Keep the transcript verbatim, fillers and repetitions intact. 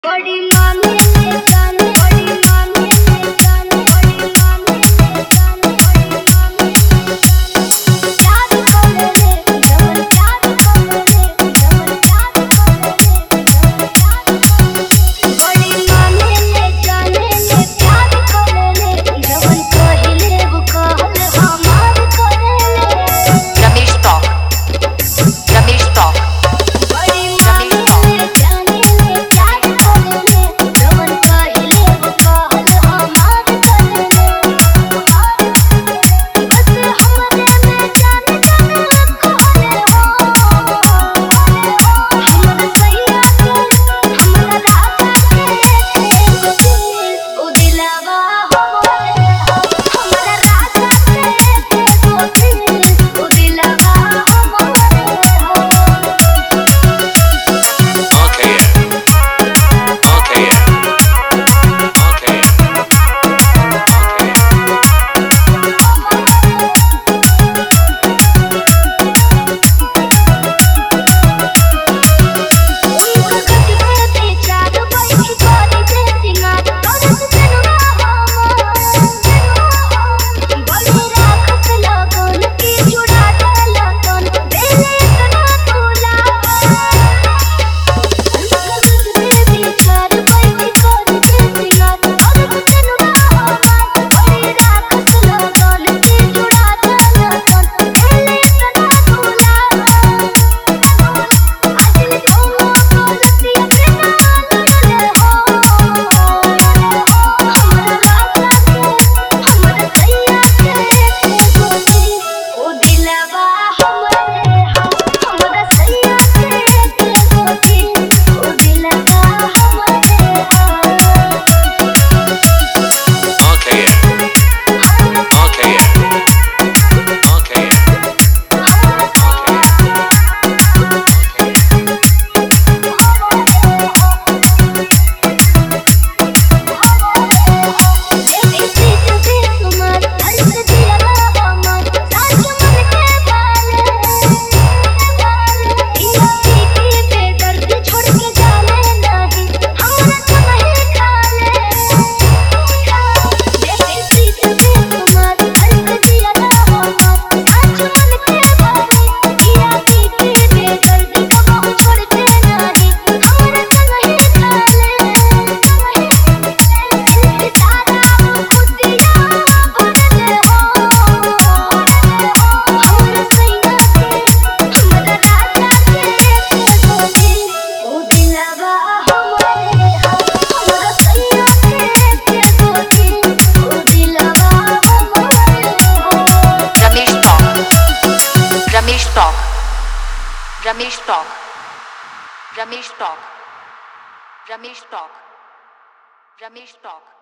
बड़ी मामी ने जान बड़ी मामी ने जान बड़ी मामी ने जान बड़ी मामी ने जान याद करे रे जवन याद करे रे जवन याद करे रे जवन याद करे बड़ी मामी ने जाने ने याद करे रे जवन कहिले वो कहल हमार करे रे रमेश टॉक रमेश टॉक बड़ी मामी ने जाने ने याद करे रे जवन कहिले वो कहल हमार करे रे बस हमरे में जान जान खोले हो हमर सैया के हमरा राजा के ओ दिलवा हमरे हमरा राजा के ओ दिलवा हमरे Okay, yeah. Okay, yeah. Okay. Okay. उनका कटी पे चार बैठी करी जे सिंगार करत जनवा हम बड़ी राखत लगन की जुड़ा लगन देले इतना तोला उनका कटी पे चार बैठी करी जे सिंगार करत जनवा हम बड़ी राखत लगन की जुड़ा लगन देले इतना तोला आजल कोनो गलती के ना लड़ले हो हमरा राजा के हमरा सैया के गोदी ओ दिलवा हमरे हमरा सैया के गोदी ओ दिलवा हमरे Okay, yeah. Okay, yeah. Okay, yeah. Ramesh talk Ramesh talk Ramesh talk Ramesh talk Ramesh talk Ramesh talk